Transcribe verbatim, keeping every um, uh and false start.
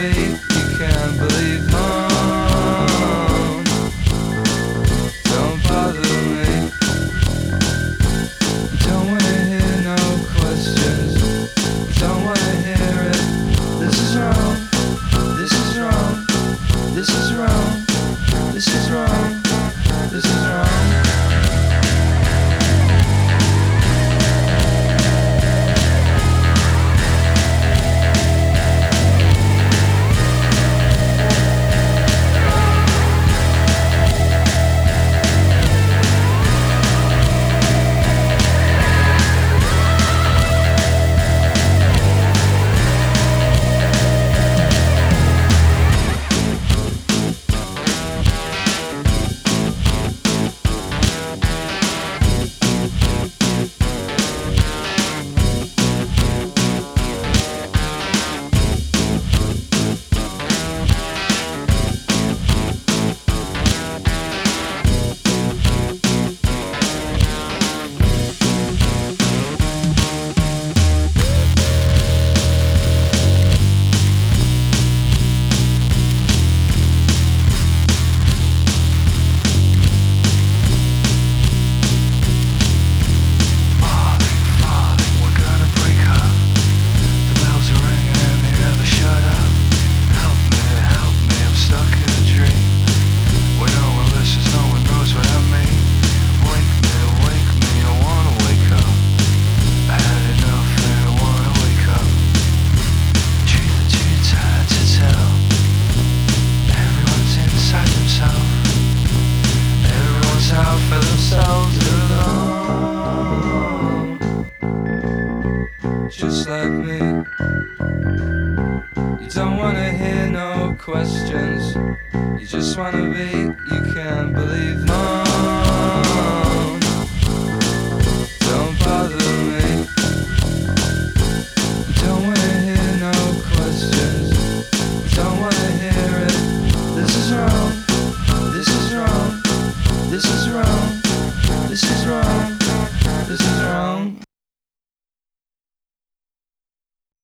be, you can't believe mine. Don't bother me. Don't wanna hear no questions. Don't wanna hear it. This is wrong. This is wrong. This is wrong. This is wrong. This is wrong. For themselves alone, just like me. You don't wanna hear no questions. You just wanna be, you can't believe mine.